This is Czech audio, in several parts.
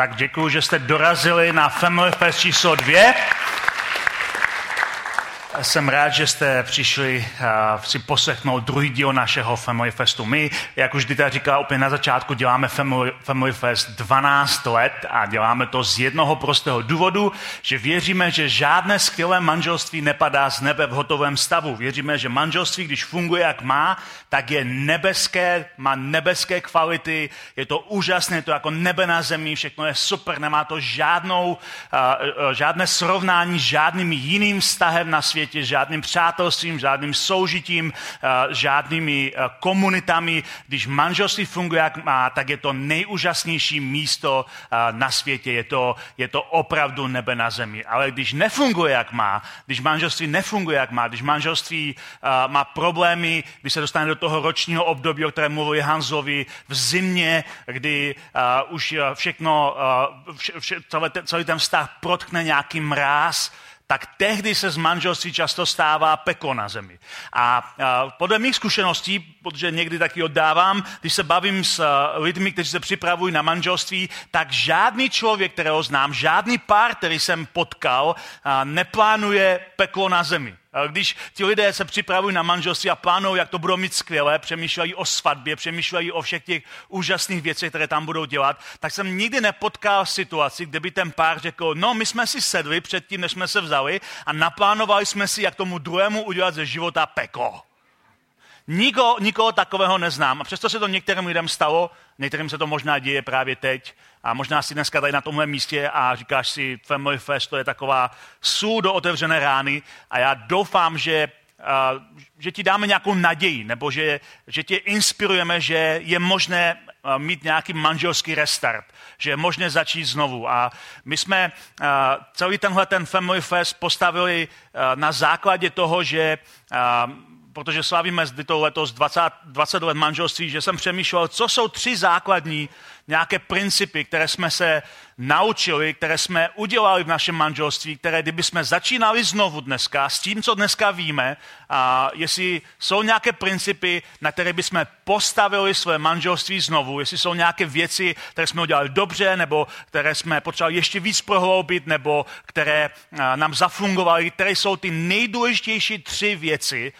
Tak děkuji, že jste dorazili na Family Fest číslo 2. Jsem rád, že jste přišli si poslechnout druhý díl našeho Family Festu. My, jak už Dita říkala úplně na začátku, děláme Family Fest 12 let a děláme to z jednoho prostého důvodu, že věříme, že žádné skvělé manželství nepadá z nebe v hotovém stavu. Věříme, že manželství, když funguje jak má, tak je nebeské, má nebeské kvality, je to úžasné, je to jako nebe na zemi, všechno je super, nemá to žádné srovnání s žádným jiným vztahem na světě, žádným přátelstvím, žádným soužitím, žádnými komunitami. Když manželství funguje jak má, tak je to nejúžasnější místo na světě. Je to opravdu nebe na zemi. Ale když nefunguje jak má, když manželství nefunguje jak má, když manželství má problémy, když se dostane do toho ročního období, o kterém mluvil Hanzovi, v zimě, kdy už všechno, celý ten vztah protkne nějaký mráz, tak tehdy se z manželství často stává peklo na zemi. A podle mých zkušeností, protože někdy taky oddávám, když se bavím s lidmi, kteří se připravují na manželství, tak žádný člověk, kterého znám, žádný pár, který jsem potkal, neplánuje peklo na zemi. Když ti lidé se připravují na manželství a plánují, jak to budou mít skvělé, přemýšlejí o svatbě, přemýšlejí o všech těch úžasných věcech, které tam budou dělat, tak jsem nikdy nepotkal situaci, kde by ten pár řekl, no my jsme si sedli předtím, než jsme se vzali a naplánovali jsme si, jak tomu druhému udělat ze života peklo. Nikoho takového neznám a přesto se to některým lidem stalo, některým se to možná děje právě teď a možná si dneska tady na tomhle místě a říkáš si, Family Fest, to je taková sůl do otevřené rány a já doufám, že ti dáme nějakou naději nebo že tě inspirujeme, že je možné mít nějaký manželský restart, že je možné začít znovu. A my jsme celý ten Family Fest postavili na základě toho, že protože slavíme letos 20 let manželství, že jsem přemýšlel, co jsou 3 základní nějaké principy, které jsme se naučili, které jsme udělali v našem manželství, které kdyby jsme začínali znovu dneska, s tím, co dneska víme, a jestli jsou nějaké principy, na které bychom postavili své manželství znovu, jestli jsou nějaké věci, které jsme udělali dobře, nebo které jsme potřebovali ještě víc prohloubit, nebo které nám zafungovaly, které jsou ty nejdůležitější 3 věci,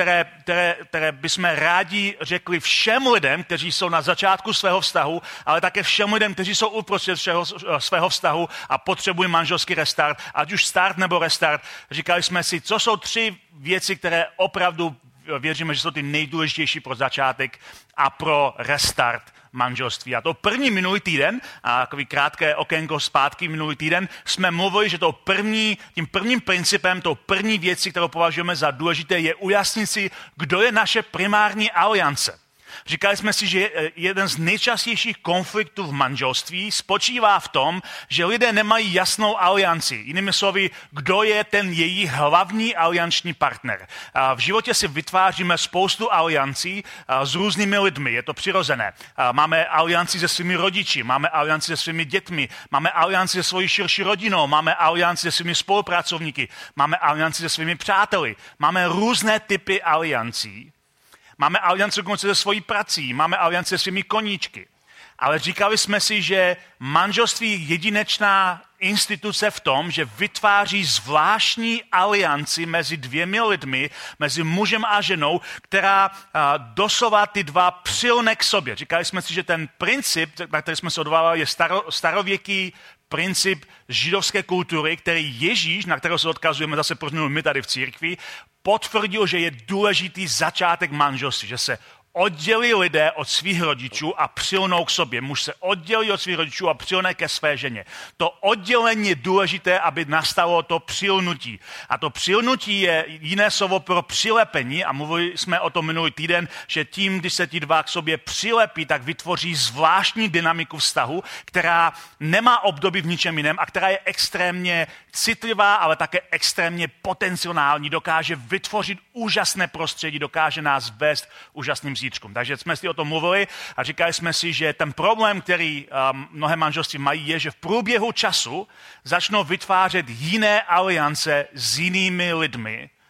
které bychom rádi řekli všem lidem, kteří jsou na začátku svého vztahu, ale také všem lidem, kteří jsou uprostřed svého vztahu a potřebují manželský restart, ať už start nebo restart. Říkali jsme si, co jsou 3 věci, které opravdu věříme, že jsou ty nejdůležitější pro začátek a pro restart manželství. A to minulý týden, a takový krátké okénko zpátky minulý týden, jsme mluvili, že tím prvním principem, tou první věcí, kterou považujeme za důležité, je ujasnit si, kdo je naše primární aliance. Říkali jsme si, že jeden z nejčastějších konfliktů v manželství spočívá v tom, že lidé nemají jasnou alianci. Jinými slovy, kdo je ten její hlavní alianční partner. V životě si vytváříme spoustu aliancí s různými lidmi, je to přirozené. Máme alianci se svými rodiči, máme alianci se svými dětmi, máme alianci se svojí širší rodinou, máme alianci se svými spolupracovníky, máme alianci se svými přáteli, máme různé typy aliancí. Máme alianci dokonce se svojí prací, máme alianci se svými koníčky. Ale říkali jsme si, že manželství je jedinečná instituce v tom, že vytváří zvláštní alianci mezi 2 lidmi, mezi mužem a ženou, která doslova ty 2 přilne k sobě. Říkali jsme si, že ten princip, na který jsme se odvolali, je starověký princip židovské kultury, který Ježíš, na kterého se odkazujeme zase my tady v církvi, potvrdil, že je důležitý začátek manželství, že se oddělí lidé od svých rodičů a přilnou k sobě. Muž se oddělí od svých rodičů a přilne ke své ženě. To oddělení je důležité, aby nastalo to přilnutí. A to přilnutí je jiné slovo pro přilepení a mluvili jsme o tom minulý týden, že tím, když se ti 2 k sobě přilepí, tak vytvoří zvláštní dynamiku vztahu, která nemá období v ničem jiném a která je extrémně citlivá, ale také extrémně potenciální, dokáže vytvořit úžasné prostředí, dokáže nás vést úžasným zítřkům. Takže jsme si o tom mluvili a říkali jsme si, že ten problém, který mnohé manželství mají, je, že v průběhu času začnou vytvářet jiné aliance s jinými lidmi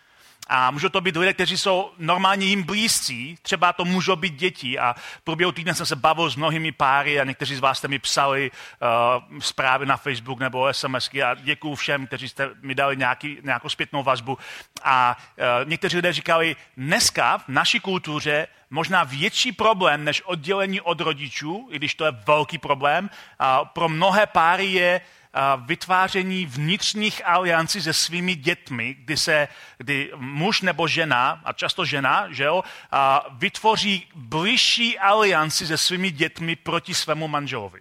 A můžou to být lidé, kteří jsou normálně jim blízcí, třeba to můžou být děti. A v průběhu týdne jsem se bavil s mnohými páry a někteří z vás jste mi psali zprávy na Facebook nebo SMSky a děkuju všem, kteří jste mi dali nějakou zpětnou vazbu. A někteří lidé říkali, dneska v naší kultuře možná větší problém než oddělení od rodičů, i když to je velký problém, pro mnohé páry je vytváření vnitřních aliancí se svými dětmi, kdy muž nebo žena, a často žena, že jo, vytvoří bližší alianci se svými dětmi proti svému manželovi.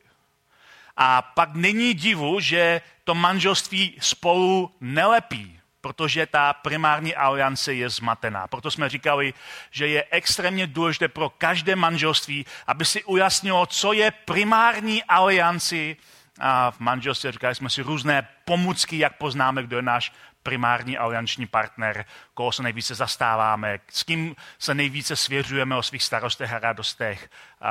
A pak není divu, že to manželství spolu nelepí, protože ta primární aliance je zmatená. Proto jsme říkali, že je extrémně důležité pro každé manželství, aby si ujasnilo, co je primární alianci. A v manželství říkali jsme si různé pomůcky, jak poznáme, kdo je náš primární alianční partner, koho se nejvíce zastáváme, s kým se nejvíce svěřujeme o svých starostech a radostech,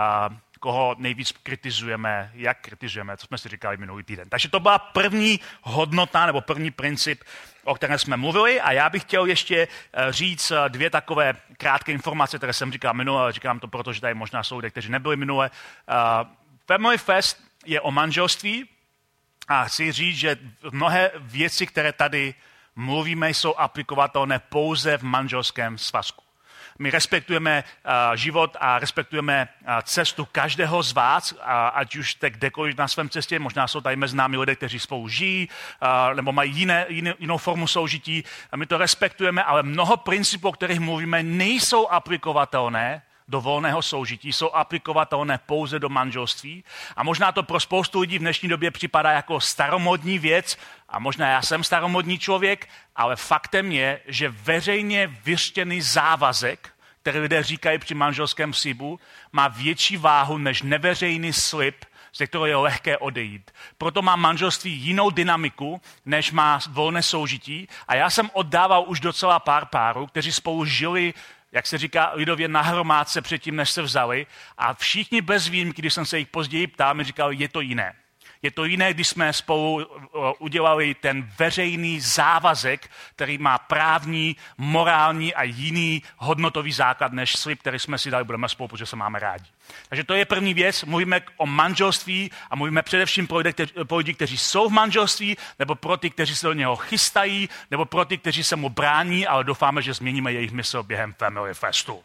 koho nejvíc kritizujeme, jak kritizujeme, co jsme si říkali minulý týden. Takže to byla první hodnota nebo první princip, o kterém jsme mluvili a já bych chtěl ještě říct dvě takové krátké informace, které jsem říkal minule, ale říkám to proto, že tady možná jsou lidé, kteří nebyli minule. Family Fest je o manželství a chci říct, že mnohé věci, které tady mluvíme, jsou aplikovatelné pouze v manželském svazku. My respektujeme život a respektujeme cestu každého z vás, ať už jste kdekoliv na svém cestě, možná jsou tady mezi námi lidé, kteří spolu žijí, nebo mají jinou formu soužití. A my to respektujeme, ale mnoho principů, o kterých mluvíme, nejsou aplikovatelné do volného soužití, jsou aplikovatelné pouze do manželství. A možná to pro spoustu lidí v dnešní době připadá jako staromodní věc, a možná já jsem staromodní člověk, ale faktem je, že veřejně vyřčený závazek, který lidé říkají při manželském slibu, má větší váhu než neveřejný slib, ze kterého je lehké odejít. Proto má manželství jinou dynamiku, než má volné soužití. A já jsem oddával už docela pár párů, kteří spolu žili, jak se říká lidově, na hromádce předtím, než se vzali. A všichni bez výjimky, když jsem se jich později ptal, mi říkali, je to jiné. Je to jiné, když jsme spolu udělali ten veřejný závazek, který má právní, morální a jiný hodnotový základ než slib, který jsme si dali, budeme spolu, protože se máme rádi. Takže to je první věc, mluvíme o manželství a mluvíme především pro lidi, kteří jsou v manželství, nebo pro ty, kteří se do něho chystají, nebo pro ty, kteří se mu brání, ale doufáme, že změníme jejich mysl během Family Festu.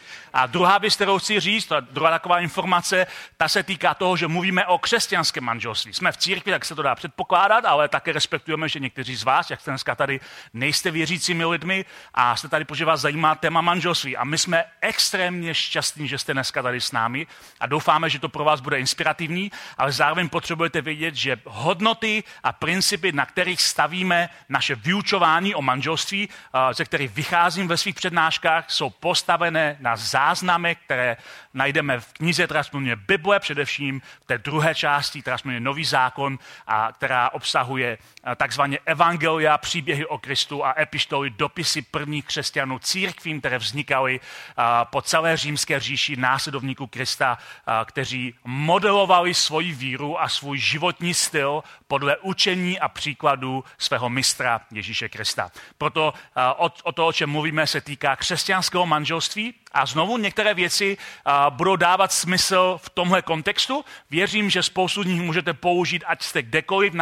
A druhá věc, kterou chci říct, druhá taková informace, ta se týká toho, že mluvíme o křesťanském manželství. Jsme v církvi, tak se to dá předpokládat, ale také respektujeme, že někteří z vás, jak jste dneska tady, nejste věřícími lidmi a jste tady, protože vás zajímá téma manželství. A my jsme extrémně šťastní, že jste dneska tady s námi a doufáme, že to pro vás bude inspirativní, ale zároveň potřebujete vědět, že hodnoty a principy, na kterých stavíme naše vyučování o manželství, ze kterých vycházím ve svých přednáškách, jsou postavené na záznamy, které najdeme v knize, která se jmenuje Bible, především v té druhé části, která se jmenuje Nový zákon, a která obsahuje takzvané evangelia, příběhy o Kristu a epištoly, dopisy prvních křesťanů církvím, které vznikaly po celé římské říši následovníků Krista, kteří modelovali svoji víru a svůj životní styl podle učení a příkladů svého mistra Ježíše Krista. Proto o to, o čem mluvíme, se týká křesťanského manželství. A znovu některé věci budou dávat smysl v tomhle kontextu. Věřím, že spoustu z nich můžete použít, ať jste kdekoliv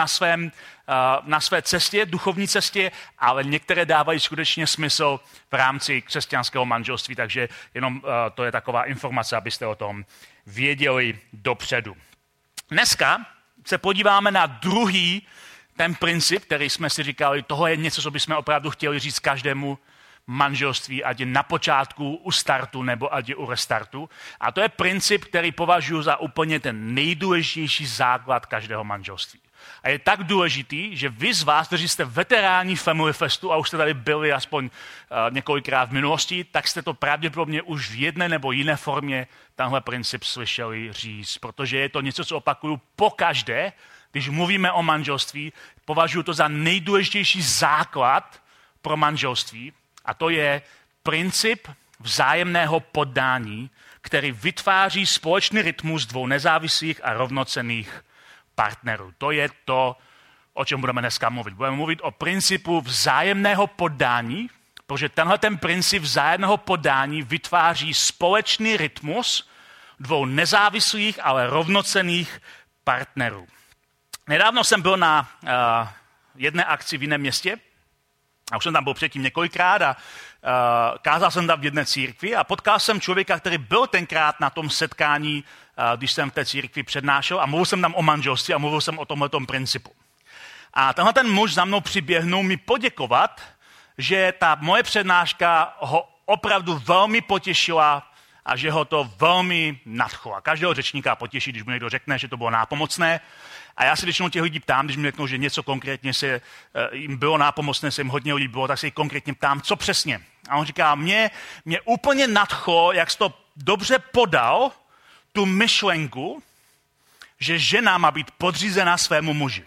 na své cestě, duchovní cestě, ale některé dávají skutečně smysl v rámci křesťanského manželství, takže jenom to je taková informace, abyste o tom věděli dopředu. Dneska se podíváme na druhý ten princip, který jsme si říkali, tohle je něco, co bychom opravdu chtěli říct každému manželství, ať je na počátku, u startu, nebo ať je u restartu. A to je princip, který považuji za úplně ten nejdůležitější základ každého manželství. A je tak důležitý, že vy z vás, kteří jste veteráni Family Festu a už jste tady byli aspoň několikrát v minulosti, tak jste to pravděpodobně už v jedné nebo jiné formě tenhle princip slyšeli říct, protože je to něco, co opakuju pokaždé, když mluvíme o manželství, považuji to za nejdůležitější základ pro manželství. A to je princip vzájemného poddání, který vytváří společný rytmus dvou nezávislých a rovnocenných partnerů. To je to, o čem budeme dneska mluvit. Budeme mluvit o principu vzájemného poddání Protože tenhle ten princip vzájemného poddání vytváří společný rytmus dvou nezávislých, ale rovnocenných partnerů. Nedávno jsem byl na jedné akci v jiném městě, a už jsem tam byl předtím několikrát a kázal jsem tam v jedné církvi a potkal jsem člověka, který byl tenkrát na tom setkání, když jsem v té církvi přednášel a mluvil jsem tam o manželství a mluvil jsem o tomhletom principu. A tenhle ten muž za mnou přiběhnul mi poděkovat, že ta moje přednáška ho opravdu velmi potěšila a že ho to velmi nadchlo. A každého řečníka potěší, když mu někdo řekne, že to bylo nápomocné. A já se většinou těch lidí ptám, když mi řeknou, že něco konkrétně se jim bylo nápomocné, se jim hodně lidí bylo, tak se jich konkrétně ptám, co přesně. A on říká, mě úplně nadchlo, jak jsi to dobře podal, tu myšlenku, že žena má být podřízená svému muži.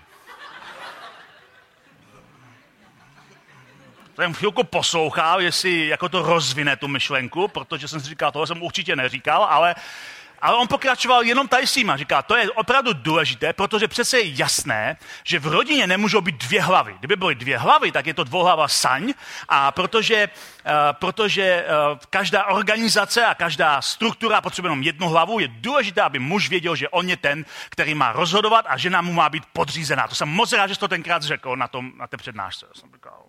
Jsem chvilku poslouchal, jestli jako to rozvine tu myšlenku, protože jsem si říkal, tohle jsem určitě neříkal, ale on pokračoval jenom tady s tím a říká, to je opravdu důležité, protože přece je jasné, že v rodině nemůžou být dvě hlavy. Kdyby byly dvě hlavy, tak je to dvouhlava saň a protože každá organizace a každá struktura potřebuje jenom jednu hlavu, je důležité, aby muž věděl, že on je ten, který má rozhodovat a žena mu má být podřízená. To jsem moc rád, že jsi to tenkrát řekl na té přednášce. Jsem říkal,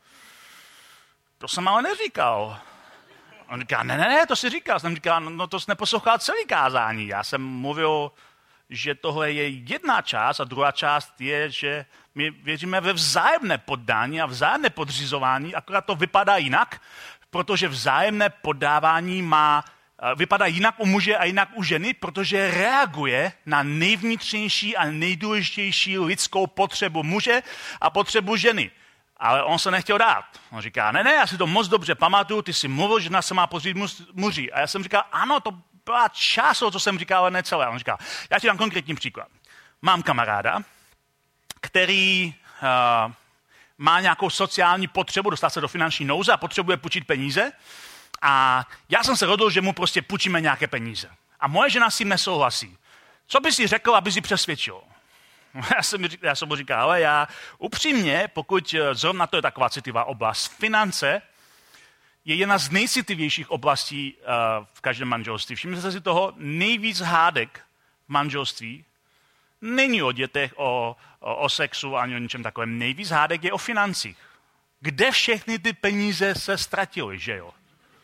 to jsem ale neříkal. On říká, ne, to si říkal. Jsem říkal, no to jsi neposlouchal celý kázání. Já jsem mluvil, že tohle je jedna část a druhá část je, že my věříme ve vzájemné poddání a vzájemné podřizování, akorát to vypadá jinak, protože vzájemné poddávání vypadá jinak u muže a jinak u ženy, protože reaguje na nejvnitřnější a nejdůležitější lidskou potřebu muže a potřebu ženy. Ale on se nechtěl dát. On říká, ne, já si to moc dobře pamatuju, ty jsi mluvil, že žena se má podřídit muži. A já jsem říkal, ano, to byla část, co jsem říkal, ale ne celé. A on říká, já ti dám konkrétní příklad. Mám kamaráda, který má nějakou sociální potřebu, dostat se do finanční nouze a potřebuje půjčit peníze. A já jsem se rozhodl, že mu prostě půjčíme nějaké peníze. A moje žena s tím nesouhlasí. Co by si řekl, aby si přesvědčil? Já jsem mu říkal, ale já upřímně, pokud zrovna to je taková citlivá oblast, finance je jedna z nejcitlivějších oblastí v každém manželství. Všimněte si toho, nejvíc hádek v manželství není o dětech, o sexu ani o ničem takovém. Nejvíc hádek je o financích. Kde všechny ty peníze se ztratily, že jo?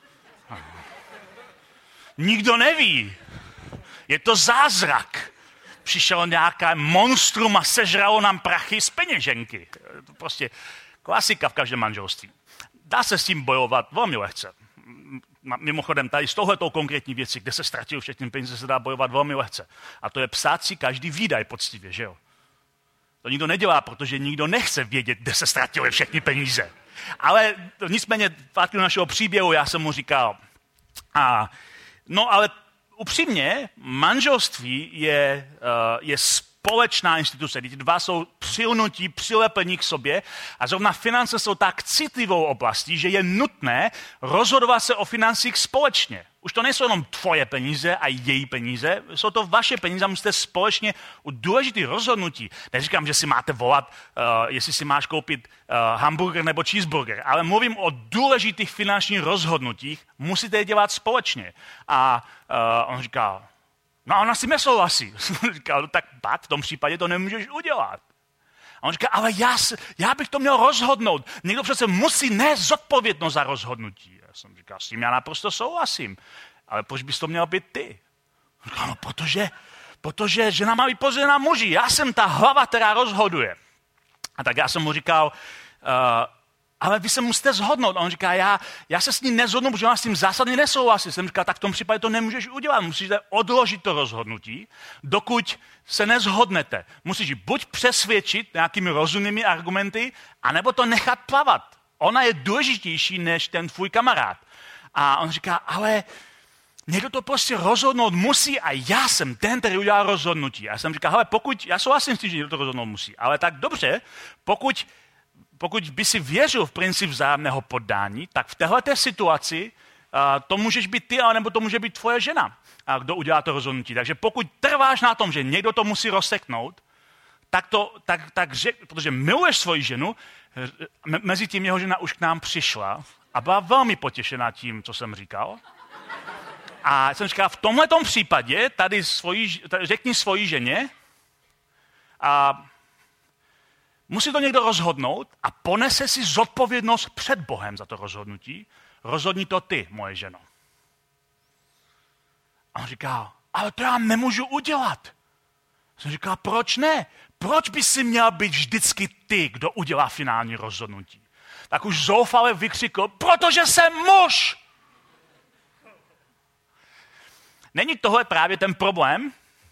Nikdo neví. Je to zázrak. Přišel nějaké monstrum a sežralo nám prachy z peněženky. To prostě klasika v každém manželství. Dá se s tím bojovat velmi lehce. Mimochodem, tady s touhletou konkrétní věcí, kde se ztratil všechny peníze, se dá bojovat velmi lehce. A to je psát si každý výdaj poctivě, že jo? To nikdo nedělá, protože nikdo nechce vědět, kde se ztratily všechny peníze. Ale nicméně, v našeho příběhu, já jsem mu říkal, ale upřímně, manželství je společná instituce. Ty dva jsou přilnutí, přilepení k sobě a zrovna finance jsou tak citlivou oblastí, že je nutné rozhodovat se o financích společně. Už to nejsou jenom tvoje peníze a její peníze, jsou to vaše peníze a musíte společně u důležitých rozhodnutí. Neříkám, že si máte volat, jestli si máš koupit hamburger nebo cheeseburger, ale mluvím o důležitých finančních rozhodnutích, musíte je dělat společně. A on říkal, no a ona si nesouhlasí. Říkal, no tak v tom případě to nemůžeš udělat. A on říká, ale já bych to měl rozhodnout. Někdo přece musí nést zodpovědnost za rozhodnutí. Já jsem říkal, s tím já naprosto souhlasím. Ale proč bys to měl být ty? On říkal, no protože žena má být podřízená muži. Já jsem ta hlava, která rozhoduje. A tak já jsem mu říkal, ale vy se musíte shodnout. A on říká, já se s ní nezhodnu, protože ona s tím zásadně nesouhlasí. Jsem říkal, tak v tom případě to nemůžeš udělat. Musíte odložit to rozhodnutí, dokud se nezhodnete. Musíš buď přesvědčit nějakými rozumnými argumenty, anebo to nechat plavat. Ona je důležitější než ten tvůj kamarád. A on říká, ale někdo to prostě rozhodnout musí a já jsem ten, který udělal rozhodnutí. A já jsem říkal, hele, já souhlasím s tím, že někdo to rozhodnout musí, ale tak dobře, pokud by si věřil v princip vzájemného poddání, tak v téhleté situaci to můžeš být ty, nebo to může být tvoje žena, kdo udělá to rozhodnutí. Takže pokud trváš na tom, že někdo to musí rozseknout, tak protože miluješ svoji ženu, mezi tím jeho žena už k nám přišla A byla velmi potěšená tím, co jsem říkal. A jsem říkal, v tomhletom případě tady řekni svojí ženě a musí to někdo rozhodnout a ponese si zodpovědnost před Bohem za to rozhodnutí. Rozhodni to ty, moje ženo. A on říká, ale to já nemůžu udělat. Jsem říkal, proč ne? Proč by si měl být vždycky ty, kdo udělá finální rozhodnutí? Tak už zoufale vykřikl, protože jsem muž. Není tohle právě ten problém?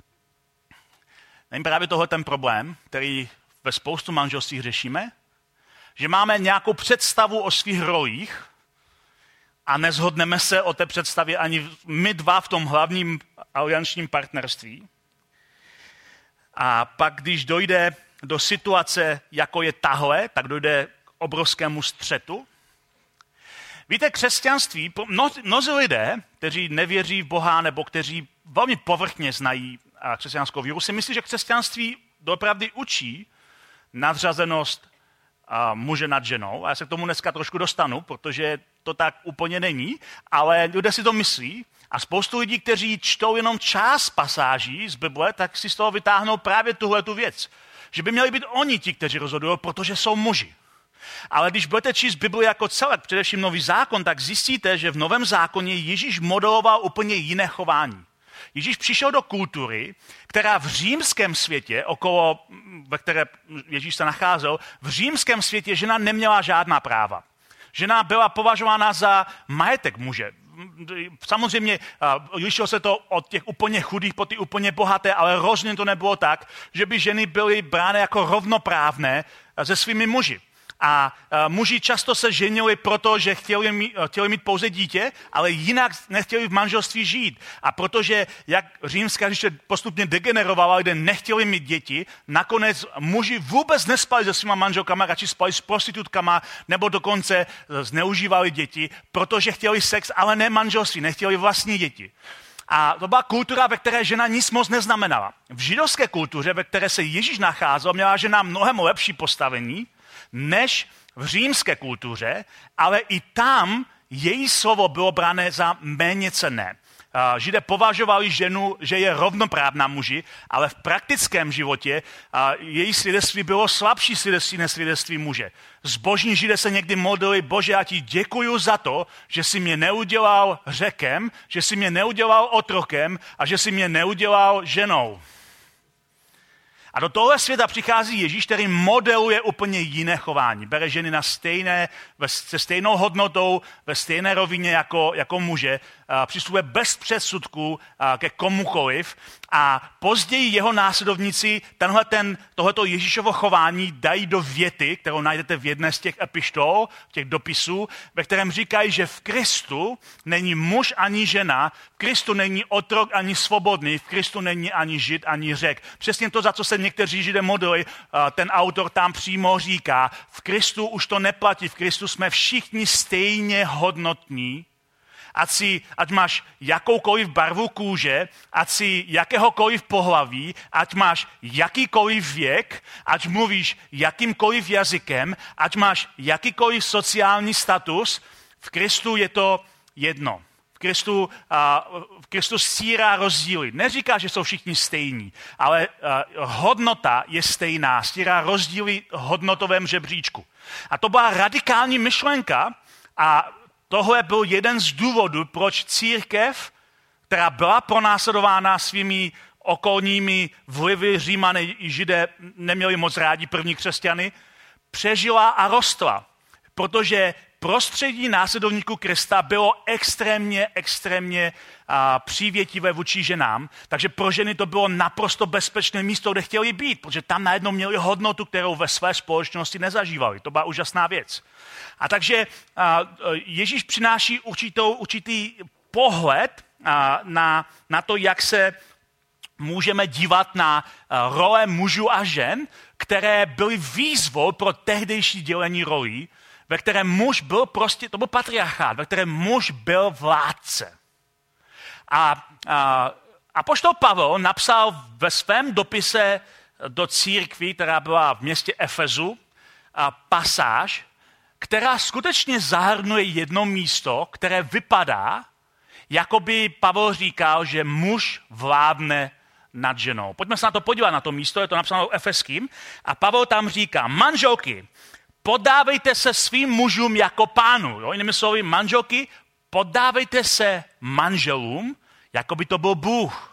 Není právě tohle ten problém, který ve spoustu manželství řešíme? Že máme nějakou představu o svých rolích a nezhodneme se o té představě ani my dva v tom hlavním aliančním partnerství. A pak, když dojde do situace, jako je tahle, tak dojde k obrovskému střetu. Víte, křesťanství, mnozí lidé, kteří nevěří v Boha nebo kteří velmi povrchně znají křesťanskou víru, si myslí, že křesťanství doopravdy učí nadřazenost muže nad ženou. A já se k tomu dneska trošku dostanu, protože to tak úplně není, ale lidé si to myslí. A spoustu lidí, kteří čtou jenom část pasáží z Bible, tak si z toho vytáhnou právě tuhletu věc. Že by měli být oni ti, kteří rozhodují, protože jsou muži. Ale když budete číst Bibli jako celek, především Nový zákon, tak zjistíte, že v Novém zákoně Ježíš modeloval úplně jiné chování. Ježíš přišel do kultury, která v římském světě, ve které Ježíš se nacházel, v římském světě žena neměla žádná práva. Žena byla považována za majetek muže. Samozřejmě lišilo se to od těch úplně chudých po ty úplně bohaté, ale rozhodně to nebylo tak, že by ženy byly brány jako rovnoprávné se svými muži. A muži často se ženili proto, že chtěli mít pouze dítě, ale jinak nechtěli v manželství žít. A protože, jak římská říše postupně degenerovala, lidé nechtěli mít děti, nakonec muži vůbec nespali se svýma manželkama, radši spali s prostitutkama, nebo dokonce zneužívali děti, protože chtěli sex, ale ne manželství, nechtěli vlastní děti. A to byla kultura, ve které žena nic moc neznamenala. V židovské kultuře, ve které se Ježíš nacházel, měla žena mnohem lepší postavení, než v římské kultuře, ale i tam její slovo bylo brané za méně cenné. Židé považovali ženu, že je rovnoprávná muži, ale v praktickém životě její svědectví bylo slabší svědectví než svědectví muže. Zbožní Židé se někdy modlili, Bože, já ti děkuju za to, že jsi mě neudělal řekem, že jsi mě neudělal otrokem a že jsi mě neudělal ženou. A do tohle světa přichází Ježíš, který modeluje úplně jiné chování. Bere ženy se stejnou hodnotou, ve stejné rovině jako muže, přistupuje bez předsudků ke komukoliv a později jeho následovníci tohleto Ježíšovo chování dají do věty, kterou najdete v jedné z těch epištol, těch dopisů, ve kterém říkají, že v Kristu není muž ani žena, v Kristu není otrok ani svobodný, v Kristu není ani Žid ani Řek. Přesně to, za co se někteří Židé modlili, ten autor tam přímo říká, v Kristu už to neplatí, v Kristu jsme všichni stejně hodnotní, ať máš jakoukoliv barvu kůže, ať si jakéhokoliv pohlaví, ať máš jakýkoliv věk, ať mluvíš jakýmkoliv jazykem, ať máš jakýkoliv sociální status, v Kristu je to jedno. V Kristu stírá rozdíly. Neříká, že jsou všichni stejní, ale hodnota je stejná. Stírá rozdíly v hodnotovém žebříčku. A to byla radikální myšlenka a tohle byl jeden z důvodů, proč církev, která byla pronásledována svými okolními vlivy, Římané i Židé neměli moc rádi první křesťany, přežila a rostla. Protože prostředí následovníků Krista bylo extrémně přívětivé vůči ženám, takže pro ženy to bylo naprosto bezpečné místo, kde chtěli být, protože tam najednou měli hodnotu, kterou ve své společnosti nezažívali. To byla úžasná věc. A takže Ježíš přináší určitý pohled na to, jak se můžeme dívat na role mužů a žen, které byly výzvou pro tehdejší dělení rolí, ve kterém muž byl to byl patriarchát, ve kterém muž byl vládce. A apoštol Pavel napsal ve svém dopise do církví, která byla v městě Efezu, pasáž, která skutečně zahrnuje jedno místo, které vypadá, jako by Pavel říkal, že muž vládne nad ženou. Pojďme se na to podívat, na to místo, je to napsáno Efeským. A Pavel tam říká, manželky, poddávejte se svým mužům jako pánu. Jo? Jinými slovy, manželky, poddávejte se manželům, jako by to byl Bůh.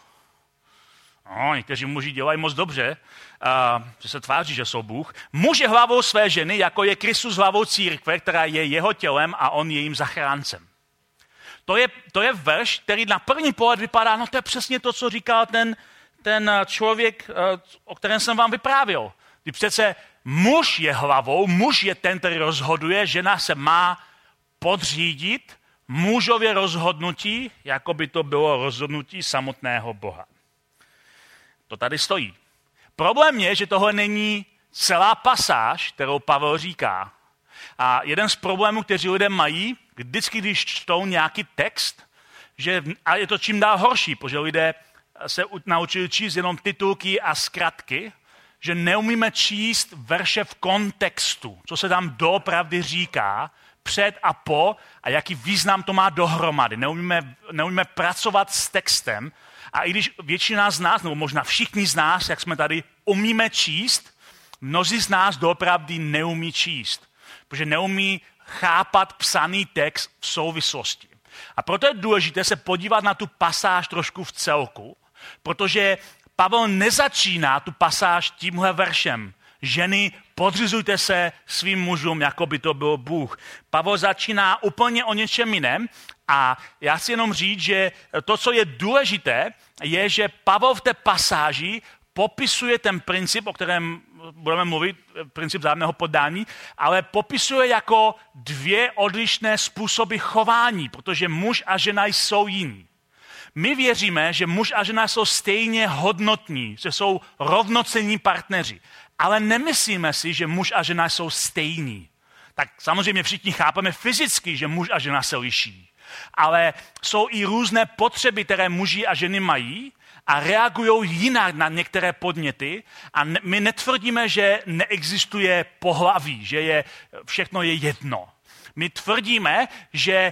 No, někteří muži dělají moc dobře, že se tváří, že jsou Bůh. Muž je hlavou své ženy, jako je Kristus hlavou církve, která je jeho tělem a on je jejím zachráncem. To je verš, který na první pohled vypadá, no to je přesně to, co říkal ten člověk, o kterém jsem vám vyprávěl. Kdy přece muž je hlavou, muž je ten, který rozhoduje, žena se má podřídit mužově rozhodnutí, jako by to bylo rozhodnutí samotného Boha. To tady stojí. Problém je, že tohle není celá pasáž, kterou Pavel říká. A jeden z problémů, kteří lidé mají, vždycky, když čtou nějaký text, a je to čím dál horší, protože lidé se naučili číst jenom titulky a zkratky, že neumíme číst verše v kontextu, co se tam doopravdy říká, před a po a jaký význam to má dohromady. Neumíme pracovat s textem a i když většina z nás, nebo možná všichni z nás, jak jsme tady, umíme číst, mnozí z nás doopravdy neumí číst, protože neumí chápat psaný text v souvislosti. A proto je důležité se podívat na tu pasáž trošku v celku, protože Pavel nezačíná tu pasáž tímhle veršem. Ženy, podřizujte se svým mužům, jako by to byl Bůh. Pavel začíná úplně o něčem jiném a já chci jenom říct, že to, co je důležité, je, že Pavel v té pasáži popisuje ten princip, o kterém budeme mluvit, princip vzájemného poddání, ale popisuje jako dvě odlišné způsoby chování, protože muž a žena jsou jiní. My věříme, že muž a žena jsou stejně hodnotní, že jsou rovnocenní partneři, ale nemyslíme si, že muž a žena jsou stejní. Tak samozřejmě všichni chápeme fyzicky, že muž a žena se liší, ale jsou i různé potřeby, které muži a ženy mají, a reagují jinak na některé podněty a my netvrdíme, že neexistuje pohlaví, že všechno je jedno. My tvrdíme, že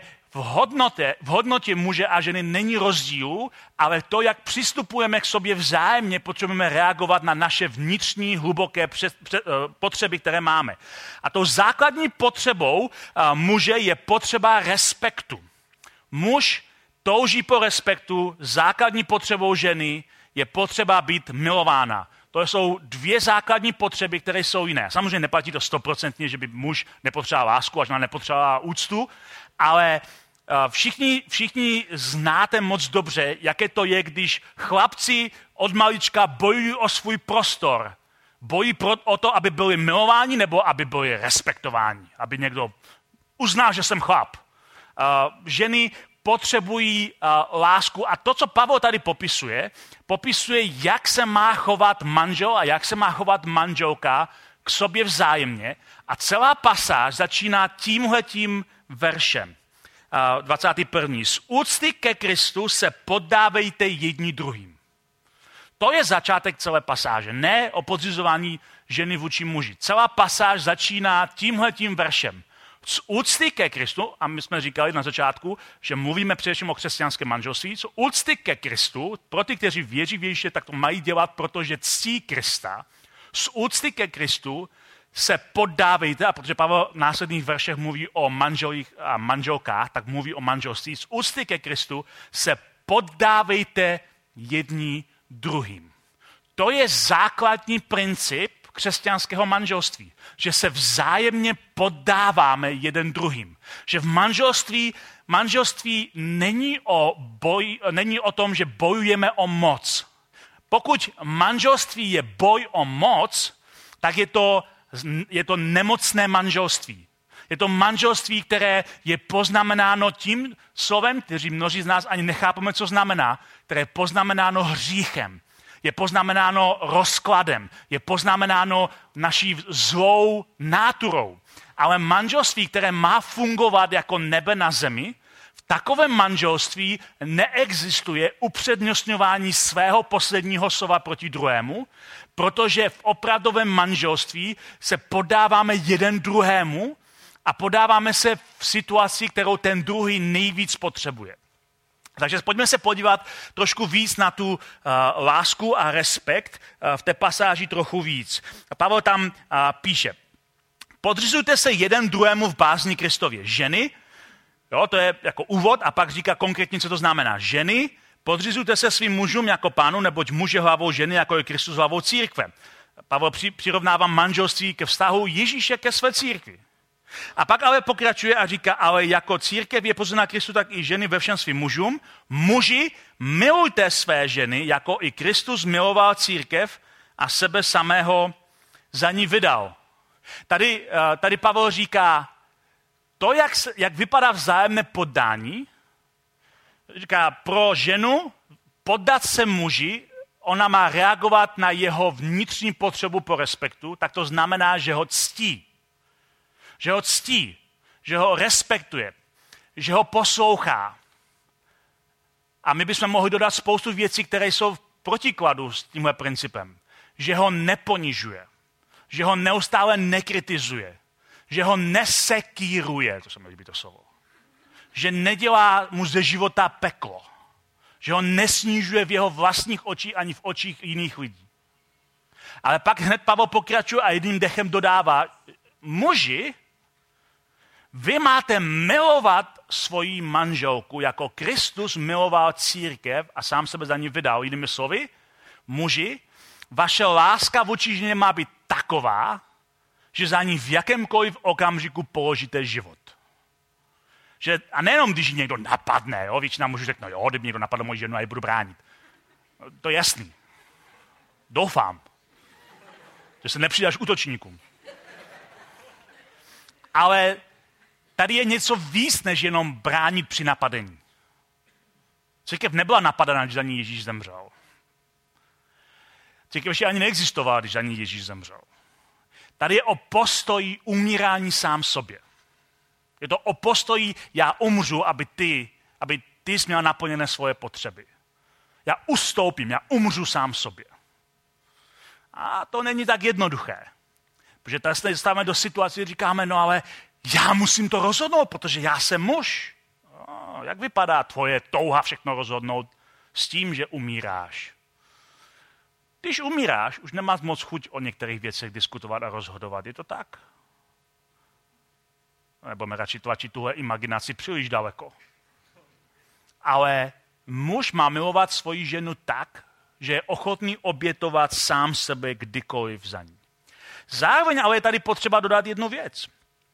v hodnotě muže a ženy není rozdíl, ale to, jak přistupujeme k sobě vzájemně, potřebujeme reagovat na naše vnitřní, hluboké potřeby, které máme. A tou základní potřebou muže je potřeba respektu. Muž touží po respektu, základní potřebou ženy je potřeba být milována. To jsou dvě základní potřeby, které jsou jiné. Samozřejmě neplatí to 100%, že by muž nepotřeboval lásku a žena nepotřebovala úctu, ale všichni znáte moc dobře, jaké to je, když chlapci od malička bojují o svůj prostor. Bojí o to, aby byli milováni nebo aby byli respektováni. Aby někdo uznal, že jsem chlap. Ženy potřebují lásku a to, co Pavel tady popisuje, jak se má chovat manžel a jak se má chovat manželka k sobě vzájemně. A celá pasáž začíná tímhletím veršem. 21. Z úcty ke Kristu se poddávejte jedni druhým. To je začátek celé pasáže, ne o podřizování ženy vůči muži. Celá pasáž začíná tímhletím veršem. Z úcty ke Kristu, a my jsme říkali na začátku, že mluvíme především o křesťanském manželství, z úcty ke Kristu, pro ty, kteří věří v Ježíše, tak to mají dělat, protože ctí Krista. Z úcty ke Kristu se poddávejte, a protože Pavel v následných veršech mluví o manželích a manželkách, tak mluví o manželství. Z úcty ke Kristu se poddávejte jedni druhým. To je základní princip křesťanského manželství, že se vzájemně poddáváme jeden druhým. Že v manželství není o tom, že bojujeme o moc. Pokud manželství je boj o moc, tak je to nemocné manželství. Je to manželství, které je poznamenáno tím slovem, kteří mnozí z nás ani nechápeme, co znamená, které je poznamenáno hříchem. Je poznamenáno rozkladem, je poznamenáno naší zlou náturou. Ale manželství, které má fungovat jako nebe na zemi, v takovém manželství neexistuje upřednostňování svého posledního slova proti druhému, protože v opravdovém manželství se podáváme jeden druhému a podáváme se v situaci, kterou ten druhý nejvíc potřebuje. Takže pojďme se podívat trošku víc na tu lásku a respekt v té pasáži trochu víc. Pavel tam píše, podřizujte se jeden druhému v bázni Kristově. Ženy, jo, to je jako úvod a pak říká konkrétně, co to znamená. Ženy, podřizujte se svým mužům jako pánu, neboť muž je hlavou ženy, jako je Kristus hlavou církve. Pavel přirovnává manželství ke vztahu Ježíše ke své církvi. A pak ale pokračuje a říká, ale jako církev je podřízená Kristu, tak i ženy ve všem svým mužům. Muži, milujte své ženy, jako i Kristus miloval církev a sebe samého za ní vydal. Tady Pavel říká, to, jak vypadá vzájemné poddání, říká, pro ženu poddat se muži, ona má reagovat na jeho vnitřní potřebu po respektu, tak to znamená, že ho ctí. Že ho respektuje, že ho poslouchá. A my bychom mohli dodat spoustu věcí, které jsou v protikladu s tímhle principem. Že ho neponižuje, že ho neustále nekritizuje, že ho nesekíruje, to se mi líbí to slovo, že nedělá mu ze života peklo, že ho nesnižuje v jeho vlastních očích ani v očích jiných lidí. Ale pak hned Pavel pokračuje a jedním dechem dodává, muži, vy máte milovat svoji manželku, jako Kristus miloval církev a sám sebe za ní vydal. Jinými slovy, muži, vaše láska vůči ženě má být taková, že za ní v jakémkoliv okamžiku položíte život. A nejenom, když ji někdo napadne, jo? Většina mužů řekne, jo, kdyby někdo napadl moji ženu, já ji budu bránit. To je jasný. Doufám, že se nepřidáš útočníkům. Ale tady je něco víc, než jenom bránit při napadení. Církev nebyla napadena, když za ní Ježíš zemřel. Církev ještě ani neexistovala, když za ní Ježíš zemřel. Tady je o postoji umírání sám sobě. Je to o postoji, já umřu, aby ty jsi měl naplněné svoje potřeby. Já ustoupím, já umřu sám sobě. A to není tak jednoduché. Protože tady se dostáváme do situace, kdy říkáme, no ale já musím to rozhodnout, protože já jsem muž. Jak vypadá tvoje touha všechno rozhodnout s tím, že umíráš? Když umíráš, už nemáš moc chuť o některých věcech diskutovat a rozhodovat. Je to tak? Nebudeme radši tlačit tuhle imaginaci příliš daleko. Ale muž má milovat svoji ženu tak, že je ochotný obětovat sám sebe kdykoliv za ní. Zároveň ale je tady potřeba dodat jednu věc.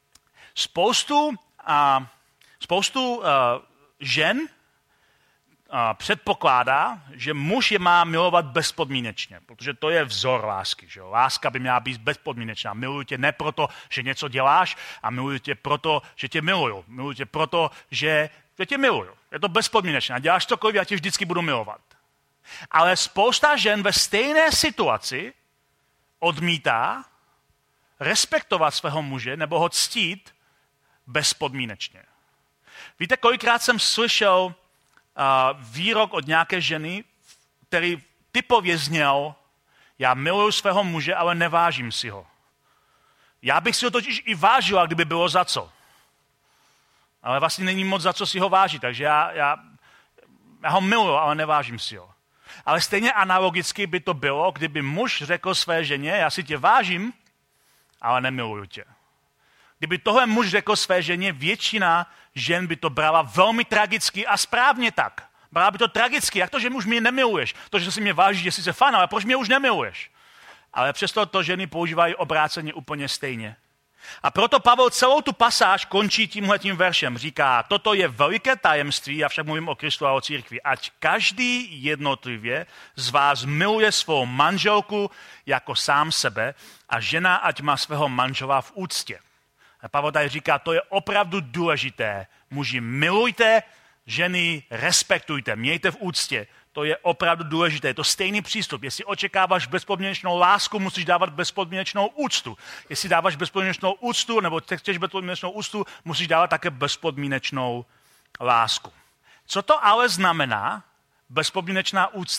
Spoustu žen předpokládá, že muž je má milovat bezpodmínečně, protože to je vzor lásky. Že? Láska by měla být bezpodmínečná. Miluji tě ne proto, že něco děláš, a miluji tě proto, že tě miluju. Miluji tě proto, že tě miluju. Je to bezpodmínečné. Děláš cokoliv, já tě vždycky budu milovat. Ale spousta žen ve stejné situaci odmítá respektovat svého muže nebo ho ctít bezpodmínečně. Víte, kolikrát jsem slyšel výrok od nějaké ženy, který typově zněl, já miluju svého muže, ale nevážím si ho. Já bych si ho totiž i vážila, kdyby bylo za co. Ale vlastně není moc za co si ho vážit, takže já ho miluju, ale nevážím si ho. Ale stejně analogicky by to bylo, kdyby muž řekl své ženě, já si tě vážím, ale nemiluju tě. Kdyby tohle muž řekl své ženě, většina žen by to brala velmi tragicky a správně tak. Brala by to tragicky, jak to, že už mě nemiluješ. To, že si mě vážíš, že jsi se fan, ale proč mě už nemiluješ? Ale přesto to ženy používají obráceně úplně stejně. A proto Pavel celou tu pasáž končí tímhletím veršem. Říká, toto je veliké tajemství, já však mluvím o Kristu a o církvi, ať každý jednotlivě z vás miluje svou manželku jako sám sebe a žena ať má svého manžela v úctě. A Pavel tady říká, to je opravdu důležité. Muži, milujte, ženy respektujte, mějte v úctě. To je opravdu důležité. Je to stejný přístup. Jestli očekáváš bezpodmínečnou lásku, musíš dávat bezpodmínečnou úctu. Jestli dáváš bezpodmínečnou úctu, nebo chceš bezpodmínečnou úctu, musíš dávat také bezpodmínečnou lásku. Co to ale znamená bezpodmínečná úcta?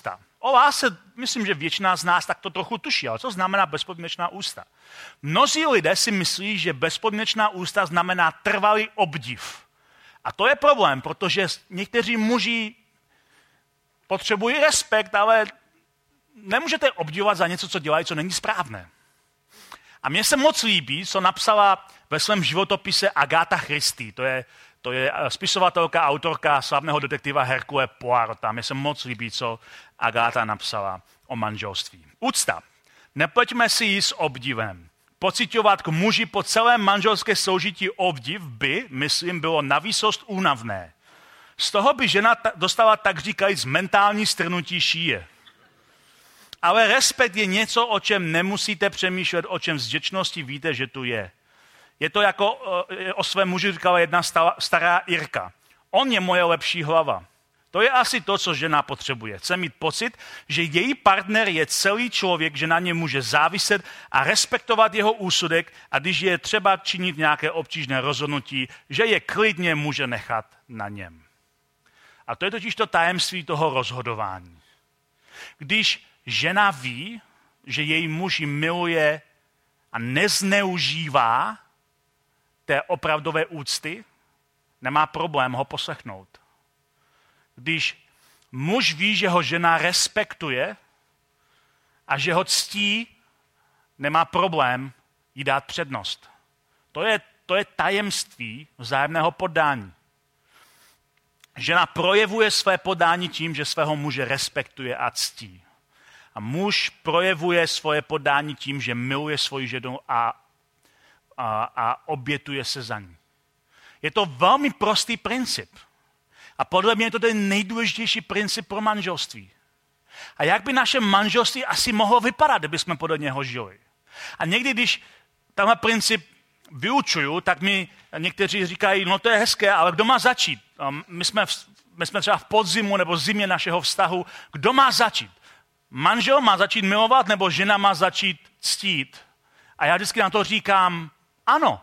O lásce, myslím, že většina z nás tak to trochu tuší, ale co znamená bezpodmínečná úcta? Mnozí lidé si myslí, že bezpodmínečná úcta znamená trvalý obdiv. A to je problém, protože někteří muži potřebují respekt, ale nemůžete obdivovat za něco, co dělají, co není správné. A mně se moc líbí, co napsala ve svém životopise Agatha Christie. To je spisovatelka, autorka slavného detektiva Hercule Poirota. Mně se moc líbí, co Agatha napsala o manželství. Úcta. Nepleťme si ji s obdivem. Pociťovat k muži po celém manželské soužití obdiv by, myslím, bylo navýsost únavné. Z toho by žena dostala tak říkajíc mentální strnutí šíje. Ale respekt je něco, o čem nemusíte přemýšlet, o čem s vděčností víte, že tu je. Je to jako o svém muži říkala jedna stará Irka. On je moje lepší hlava. To je asi to, co žena potřebuje. Chce mít pocit, že její partner je celý člověk, že na něm může záviset a respektovat jeho úsudek a když je třeba činit nějaké obtížné rozhodnutí, že je klidně může nechat na něm. A to je totiž to tajemství toho rozhodování. Když žena ví, že její muž ji miluje a nezneužívá té opravdové úcty, nemá problém ho poslechnout. Když muž ví, že ho žena respektuje a že ho ctí, nemá problém jí dát přednost. To je tajemství vzájemného poddání. Žena projevuje své podání tím, že svého muže respektuje a ctí. A muž projevuje svoje podání tím, že miluje svoji ženu a obětuje se za ní. Je to velmi prostý princip. A podle mě je to ten nejdůležitější princip pro manželství. A jak by naše manželství asi mohlo vypadat, kdybychom podle něho žili? A někdy, když tenhle princip vyučuju, tak mi někteří říkají, no to je hezké, ale kdo má začít? My jsme třeba v podzimu nebo zimě našeho vztahu. Kdo má začít? Manžel má začít milovat nebo žena má začít ctít? A já vždycky na to říkám, ano.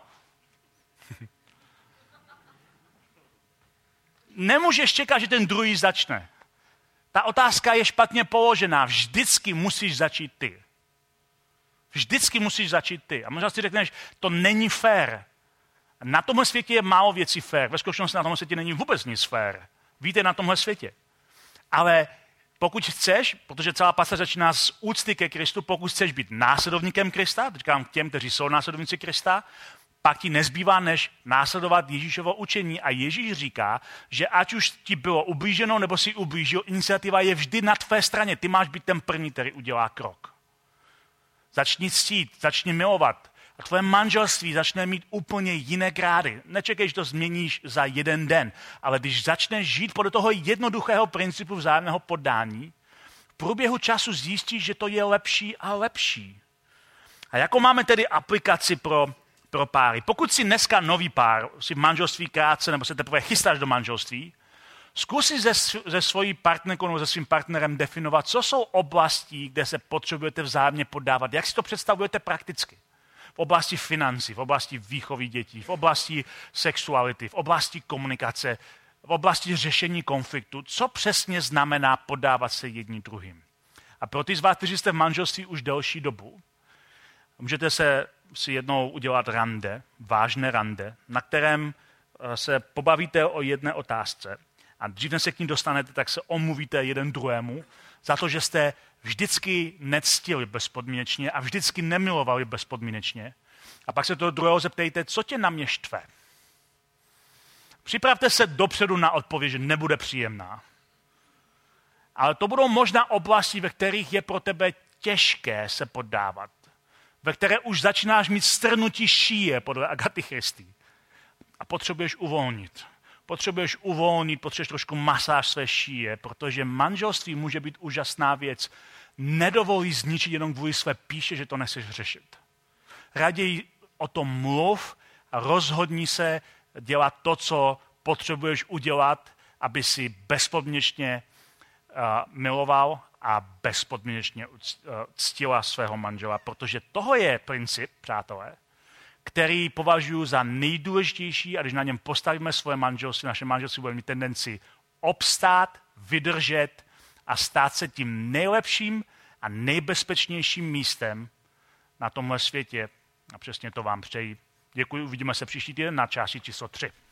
Nemůžeš čekat, že ten druhý začne. Ta otázka je špatně položená. Vždycky musíš začít ty. Vždycky musíš začít ty. A možná si řekneš, to není fér. Na tomhle světě je málo věcí fér. Ve skutečnosti na tomhle světě není vůbec nic fér. Víte, na tomhle světě. Ale pokud chceš, protože celá pasáž začíná z úcty ke Kristu, pokud chceš být následovníkem Krista, říkám těm, kteří jsou následovníci Krista, pak ti nezbývá, než následovat Ježíšovo učení. A Ježíš říká, že ať už ti bylo ublíženo, nebo si ublížil, iniciativa je vždy na tvé straně. Ty máš být ten první, který udělá krok. Začni ctít, začni milovat. A tvoje manželství začne mít úplně jiné grády. Nečekej, že to změníš za jeden den. Ale když začneš žít podle toho jednoduchého principu vzájemného poddání, v průběhu času zjistíš, že to je lepší a lepší. A jakou máme tedy aplikaci pro páry? Pokud jsi dneska nový pár, jsi v manželství krátce, nebo se teprve chystáš do manželství, zkus si se svojí partnerkou nebo se svým partnerem definovat, co jsou oblasti, kde se potřebujete vzájemně poddávat. Jak si to představujete prakticky? V oblasti financí, v oblasti výchovy dětí, v oblasti sexuality, v oblasti komunikace, v oblasti řešení konfliktu. Co přesně znamená poddávat se jedni druhým? A pro ty z vás, kteří jste v manželství už delší dobu, můžete si jednou udělat rande, vážné rande, na kterém se pobavíte o jedné otázce. A dřív než se k ní dostanete, tak se omluvíte jeden druhému za to, že jste vždycky nectili bezpodmínečně a vždycky nemilovali bezpodmínečně. A pak se toho druhého zeptejte, co tě na mě štve. Připravte se dopředu na odpověď, že nebude příjemná. Ale to budou možná oblasti, ve kterých je pro tebe těžké se poddávat. Ve které už začínáš mít strnutí šíje podle Agaty Christie. A potřebuješ uvolnit. Potřebuješ trošku masáž své šíje, protože manželství může být úžasná věc. Nedovolí zničit jenom kvůli své píše, že to nechceš řešit. Raději o tom mluv a rozhodni se dělat to, co potřebuješ udělat, aby si bezpodmínečně miloval a bezpodmínečně ctila svého manžela, protože toho je princip, přátelé, který považuji za nejdůležitější a když na něm postavíme svoje manželství, naše manželství bude mít tendenci obstát, vydržet a stát se tím nejlepším a nejbezpečnějším místem na tomhle světě. A přesně to vám přeji. Děkuji, uvidíme se příští týden na části číslo 3.